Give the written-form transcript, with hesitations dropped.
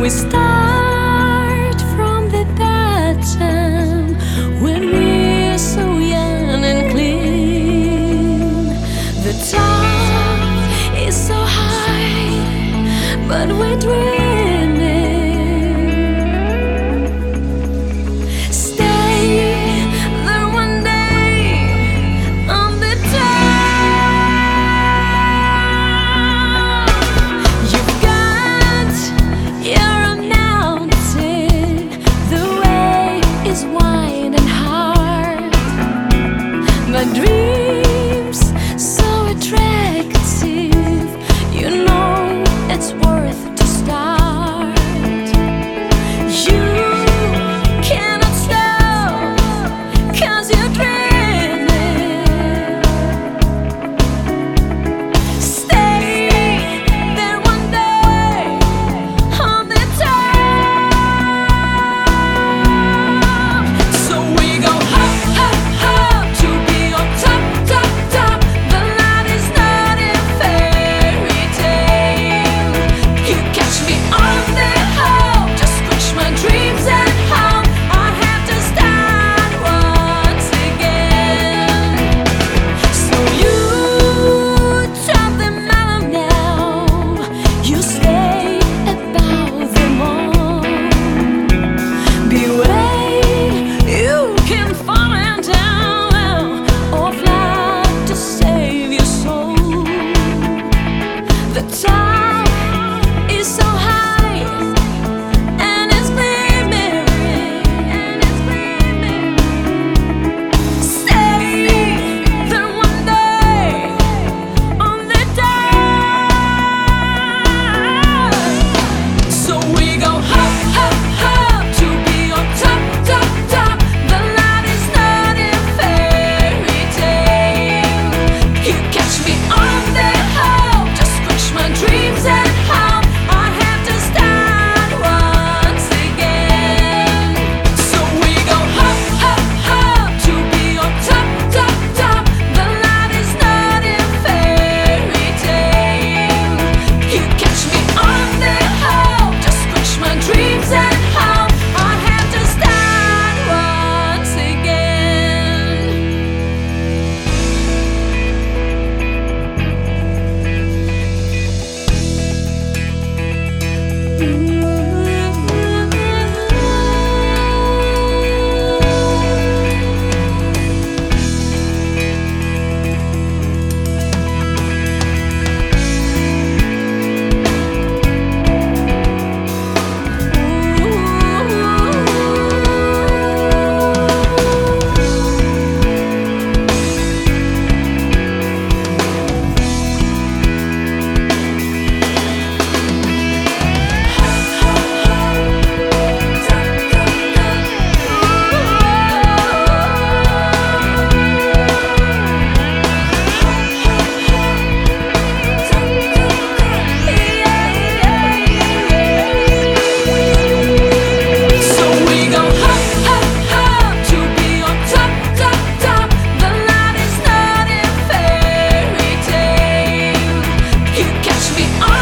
We start from the bottom when we're so young and clean. The top is so high, but we're dreaming. Stay there one day on the top. You've got your own mountain. The way is wide and hard. My dreams so attractive. You know it's worth to start. You cannot stop, 'cause you're dreaming. Stay there one day on the top. So we go up, up, up to be on top, top, top. The light is not a fairy tale. You catch me on the hole, just push my dreams at home. I have to start once again. So you top them all now. You stay above them all. Beware, you can fall down or fly to save your soul. The top is so high and it's gleaming. Stay there one day on the top. So we go up, up, up to be on top, top, top. The light is not a fairy tale. You catch me on the hole, just push my dreams at home. I have to start once again. So we go up, up, up to be on top, top, top. The light is not a fairy tale. You catch me on the hole, just push my dreams at home. I have to start once again. So we go up, up, up to be on top, top, top. The light is not a fairy tale. You catch me on